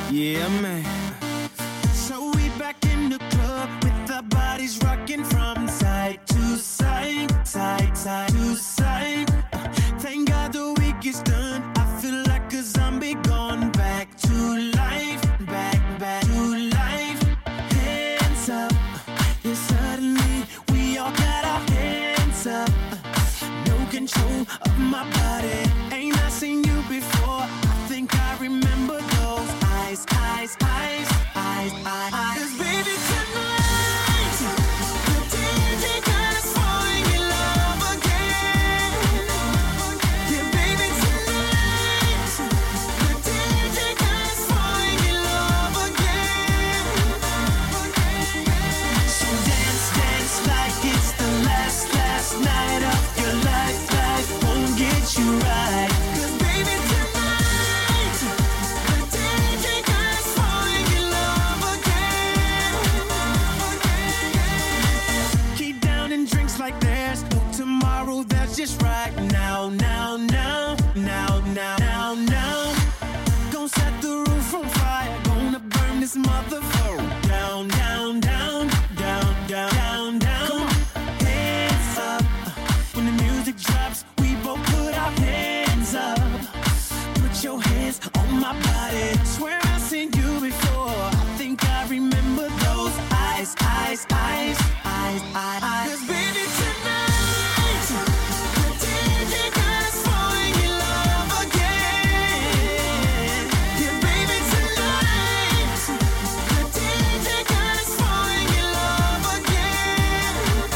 Yeah, man. So we back in the club with our bodies rocking from side to side, side to side. Thank God the week is done. I feel like a zombie gone back to life, back to life. Hands up, yeah, suddenly we all got our hands up. No control of my body. Ain't I seen you before? I think I remember those eyes. 'Cause baby tonight, the DJ got us falling in love again. Yeah, baby tonight, the DJ got us falling in love again. So dance like it's the last night of your life. Life won't get you right. 'Cause baby tonight, the DJ got us falling in love again. Keep downing drinks like there's no tomorrow. That's just right now. Gonna set the roof on fire. Gonna burn this motherfucker down. Come on, hands up. When the music drops, we both put our hands up. Put your hands on my body. Swear I've seen you before. I think I remember those eyes. 'Cause baby tonight, the DJ got us falling in love again. Yeah, baby tonight, the DJ got us falling in love again.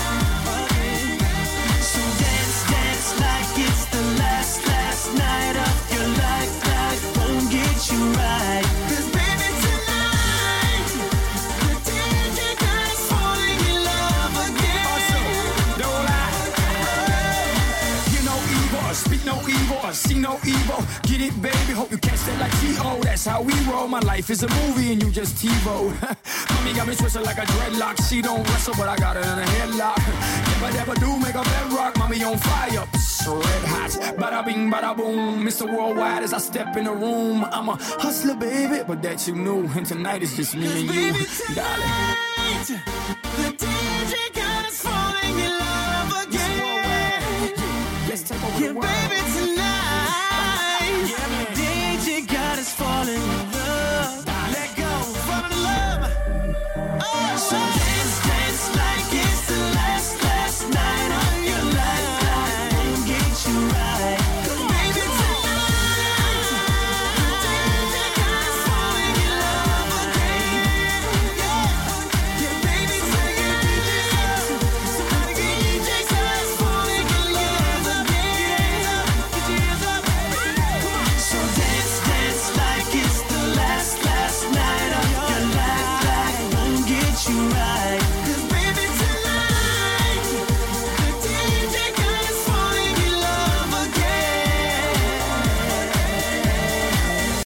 So dance like it's the last night of your life. Life won't get you right. 'Cause baby tonight, the DJ got us falling in love again. Don't lie. You know evil, speak no evil, see no evil. Get it, baby, hope you catch that like T.O. That's how we roll. My life is a movie and you just TiVo. Mommy got me twisted like a dreadlock. She don't wrestle, but I got her in a headlock. Never do make a bedrock. Mommy on fire, red hot. Bada bing, bada boom. Mr. Worldwide as I step in the room. I'm a hustler, baby, but that you knew. And tonight is just me and you, Baby darling. tonight, the DJ got us falling in love again. Let's take over the Yeah, world.